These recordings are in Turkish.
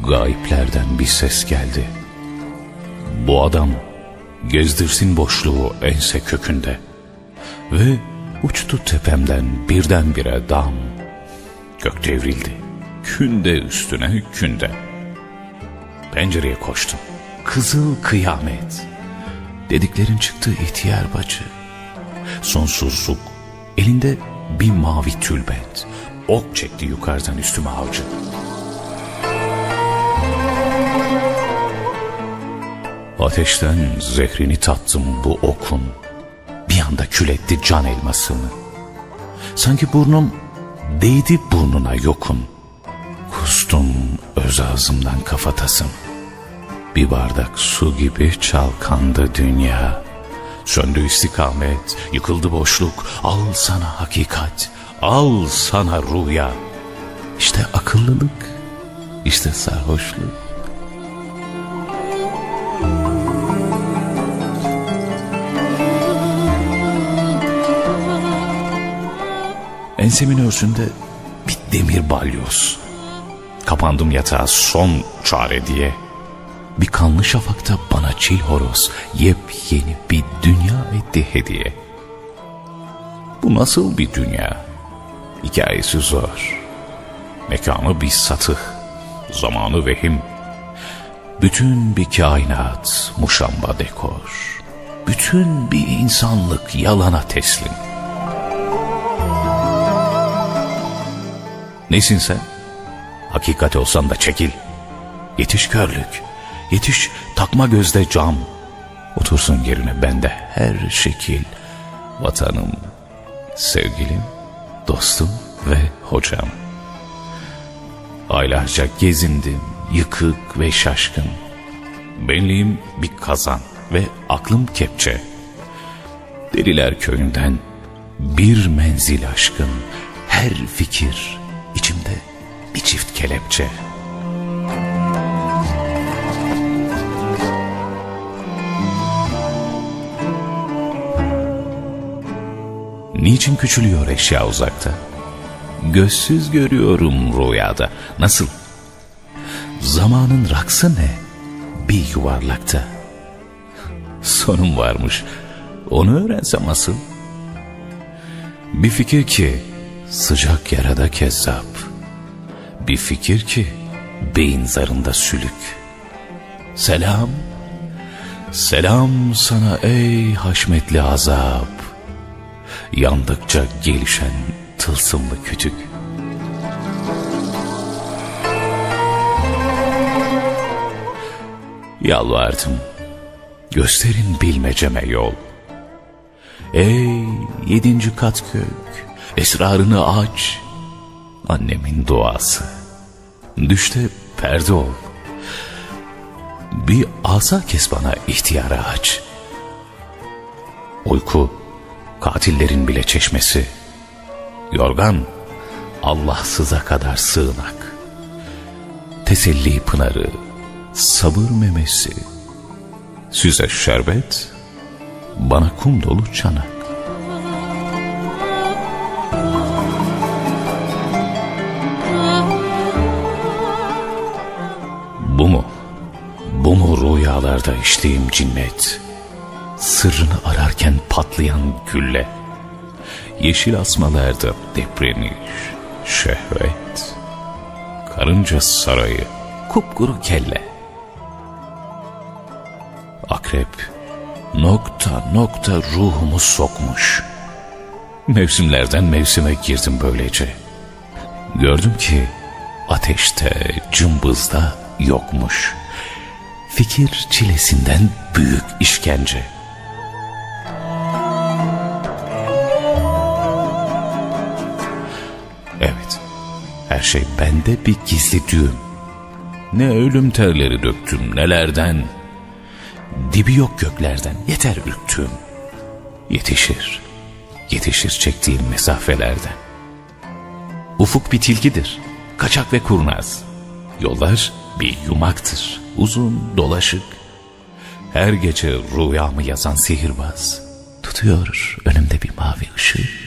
Gayiplerden bir ses geldi. Bu adam gezdirsin boşluğu ense kökünde. Ve uçtu tepemden birdenbire dam. Gök devrildi, künde üstüne künde. Pencereye koştum, kızıl kıyamet. Dediklerin çıktı ihtiyar bacı. Sonsuzluk, elinde bir mavi tülbent. Ok çekti yukarıdan üstüme avcı. Ateşten zehrini tattım bu okun. Bir anda kül etti can elmasını. Sanki burnum değdi burnuna yokun. Kustum öz ağzımdan kafatasım. Bir bardak su gibi çalkandı dünya. Söndü istikamet, yıkıldı boşluk. Al sana hakikat, al sana rüya. İşte akıllılık, işte sarhoşluk. Ensemin örsünde bir demir balyoz. Kapandım yatağa son çare diye. Bir kanlı şafakta bana çil horoz yepyeni bir dünya etti hediye. Bu nasıl bir dünya? Hikayesi zor. Mekanı bir satıh, zamanı vehim. Bütün bir kainat muşamba dekor. Bütün bir insanlık yalana teslim. Nesin sen? Hakikat olsan da çekil. Yetiş körlük, yetiş takma gözde cam. Otursun yerine bende her şekil. Vatanım, sevgilim, dostum ve hocam. Aylarca gezindim, yıkık ve şaşkın. Benliğim bir kazan ve aklım kepçe. Deliler köyünden bir menzil aşkın. Her fikir içimde bir çift kelepçe. Niçin küçülüyor eşya uzakta? Gözsüz görüyorum rüyada. Nasıl? Zamanın raksı ne? Bir yuvarlakta. Sonum varmış. Onu öğrensem asıl. Bir fikir ki sıcak yarada kezzap. Bir fikir ki beyin zarında sülük. Selam, selam sana ey haşmetli azap. Yandıkça gelişen tılsımlı kütük. Yalvardım, gösterin bilmeceme yol. Ey 7. kat kök, esrarını aç. Annemin duası. Düşte perde ol. Bir asa kes bana ihtiyara aç. Uyku katillerin bile çeşmesi. Yorgan Allahsıza kadar sığınak. Teselli pınarı, sabır memesi. Size şerbet, bana kum dolu çanak. Bu mu? Bu mu rüyalarda içtiğim cinnet? Sırrını ararken patlayan gülle. Yeşil asmalarda depreniş, şehvet. Karınca sarayı, kupkuru kelle. Akrep nokta nokta ruhumu sokmuş. Mevsimlerden mevsime girdim böylece. Gördüm ki ateşte, cımbızda yokmuş. Fikir çilesinden büyük işkence. Evet, her şey bende bir gizli düğüm. Ne ölüm terleri döktüm nelerden. Dibi yok göklerden, yeter ürktüğüm. Yetişir, yetişir çektiğim mesafelerden. Ufuk bir tilkidir, kaçak ve kurnaz. Yollar bir yumaktır, uzun, dolaşık. Her gece rüyamı yazan sihirbaz tutuyor önümde bir mavi ışık.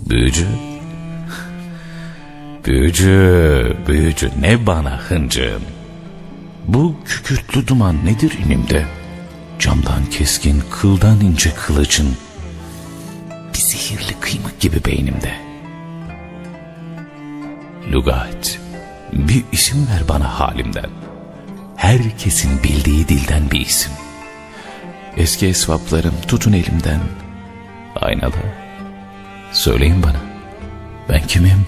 Büyücü, büyücü, büyücü ne bana hıncın? Bu kükürtlü duman nedir inimde? Camdan keskin, kıldan ince kılıcın, bir zehirli kıymık gibi beynimde. Lügat, bir isim ver bana halimden. Herkesin bildiği dilden bir isim. Eski esvaplarım tutun elimden. Aynalı, söyleyin bana, ben kimim?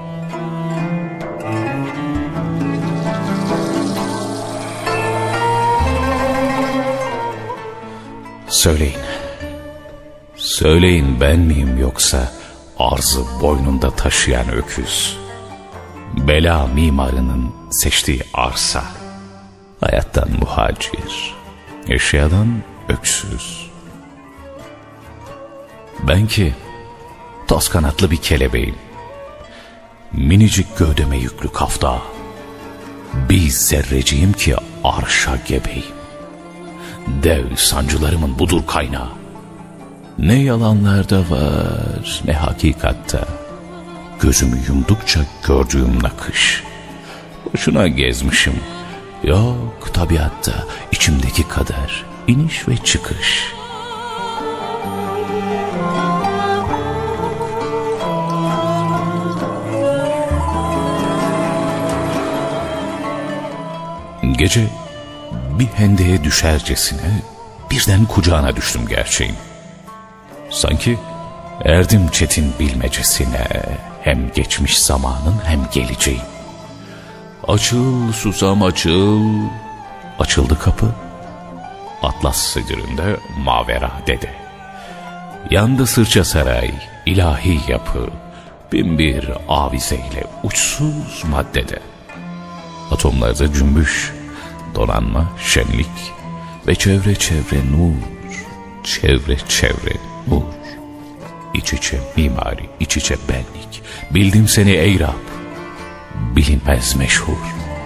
Söyleyin, söyleyin ben miyim yoksa arzı boynunda taşıyan öküz? Bela mimarının seçtiği arsa, hayattan muhacir, eşyadan öksüz. Ben ki toz kanatlı bir kelebeğim, minicik gövdeme yüklü kafta, bir zerreciyim ki arşa gebeyim. Dev sancılarımın budur kaynağı. Ne yalanlarda var ne hakikatta. Gözümü yumdukça gördüğüm nakış. Boşuna gezmişim. Yok tabiatta içimdeki kader, iniş ve çıkış. Gece bir hendeye düşercesine birden kucağına düştüm gerçeğin. Sanki erdim çetin bilmecesine, hem geçmiş zamanın hem geleceğin. Açıl susam açıl, açıldı kapı. Atlas sıcırında mavera dede. Yandı sırça saray, ilahi yapı, binbir avizeyle uçsuz maddede. Atomlarda cümbüş, donanma, şenlik ve çevre çevre nur, çevre çevre nur. İç içe mimari, iç içe benlik, bildim seni ey Rab, bilinmez meşhur.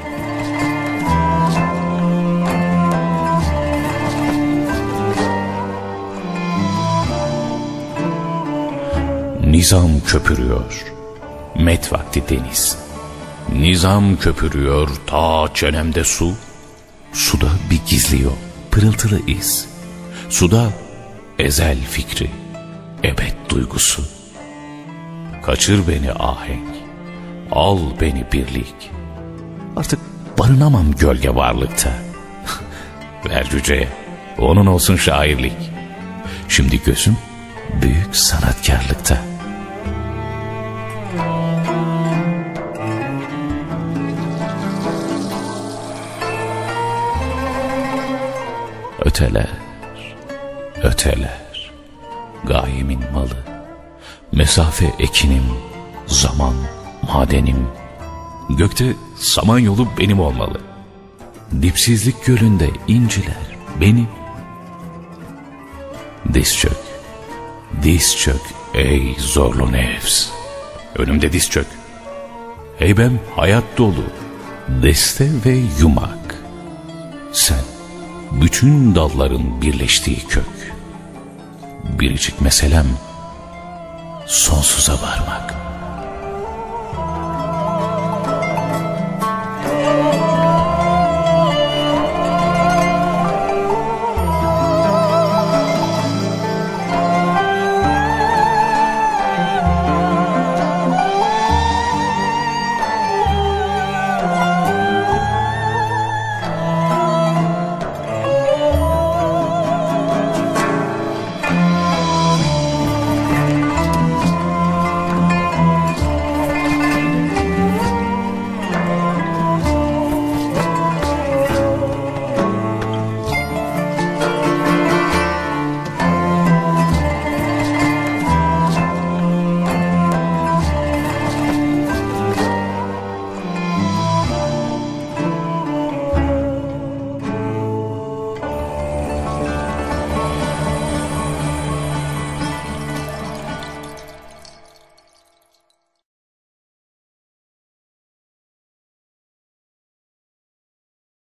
Nizam köpürüyor, met vakti deniz. Nizam köpürüyor, ta çenemde su. Suda bir gizliyor, pırıltılı iz. Suda ezel fikri, ebed duygusu. Kaçır beni ahenk, al beni birlik. Artık barınamam gölge varlıkta. Ver cüceye, onun olsun şairlik. Şimdi gözüm büyük sanatkarlıkta. Öteler, öteler, gayemin malı, mesafe ekinim, zaman madenim, gökte samanyolu benim olmalı. Dipsizlik gölünde inciler benim. Diz çök, diz çök ey zorlu nefs, önümde diz çök. Heybem hayat dolu, deste ve yumak. Sen bütün dalların birleştiği kök. Biricik meselem sonsuza varmak.